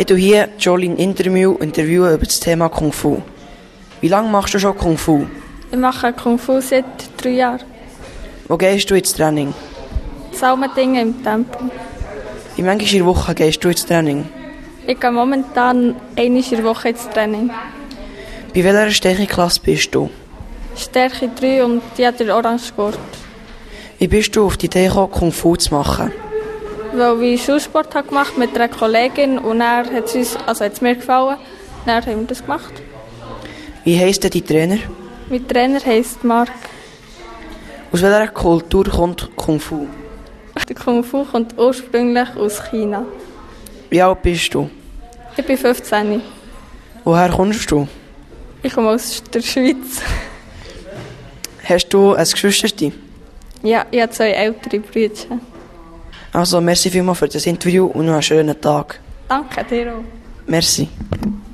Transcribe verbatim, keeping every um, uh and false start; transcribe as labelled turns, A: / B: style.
A: Ich tue hier Jolin Interview interviewen über das Thema Kung Fu. Wie lange machst du schon Kung Fu?
B: Ich mache Kung Fu seit drei Jahren.
A: Wo gehst du ins Training?
B: Salmendingen im Tempel.
A: Wie manchmal in der Woche gehst du ins Training?
B: Ich gehe momentan einmal in der Woche ins Training.
A: Bei welcher Stärkeklasse bist du?
B: Stärke drei und die hat der Orange-Gurt.
A: Wie bist du auf die Idee gekommen, Kung Fu zu machen?
B: Weil ich Schulsport habe gemacht mit einer Kollegin und dann hat es uns, also hat es mir gefallen, dann haben wir das gemacht.
A: Wie heisst denn dein Trainer?
B: Mein Trainer heisst Marc.
A: Aus welcher Kultur kommt Kung Fu?
B: Der Kung Fu kommt ursprünglich aus China.
A: Wie alt bist du?
B: Ich bin fünfzehn.
A: Woher kommst du?
B: Ich komme aus der Schweiz.
A: Hast du ein Geschwister?
B: Ja, ich habe zwei ältere Brüder.
A: Also, merci vielmals für das Interview und noch einen schönen Tag.
B: Danke dir auch.
A: Merci.